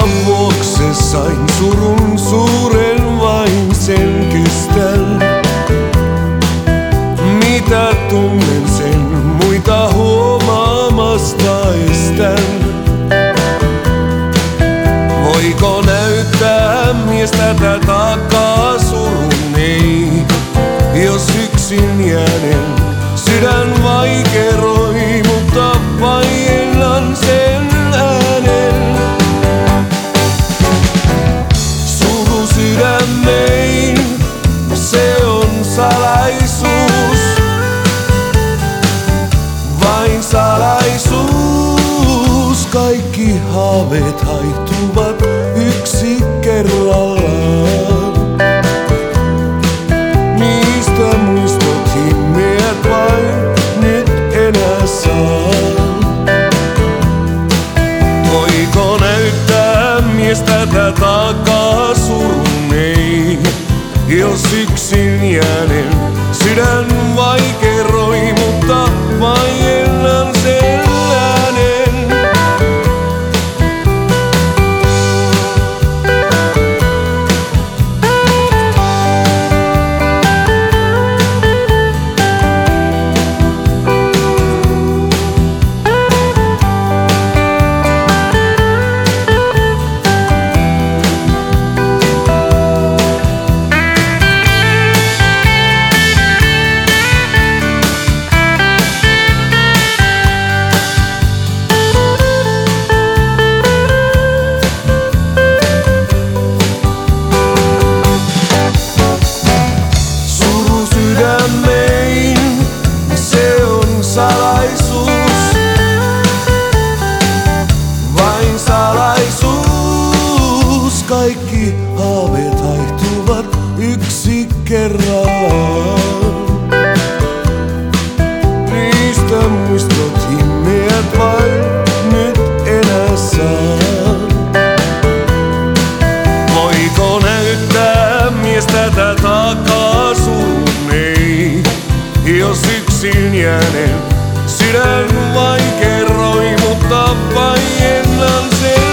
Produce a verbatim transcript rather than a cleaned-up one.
vuokse sain surun suuren vain sen kestän. Mitä tunnen sen muita huomaamasta estän. Voiko näyttää mies tätä takaa surun ei, jos yksin jäänen sydän vaikeroi, mutta vaiellan sen äänen. Suru sydämein, se on salaisuus, vain salaisuus. Kaikki haaveet haihtuvat yksi kerrallaan. Niistä muistot himmeät vain nyt enää saan. Voiko näyttää mies tätä takaa surun ei, jos yksin jäänen sydän vaikeroi, mutta vaiellan sen äänen. Salaisuus, vain salaisuus. Kaikki haaveet haihtuvat yksi kerrallaan. Niistä muistot himmeät vain nyt enää saan. Voiko näyttää mies tätä takaa surun ei, jos yksin jäänen sydän vaikeroi, mutta vaiellan sen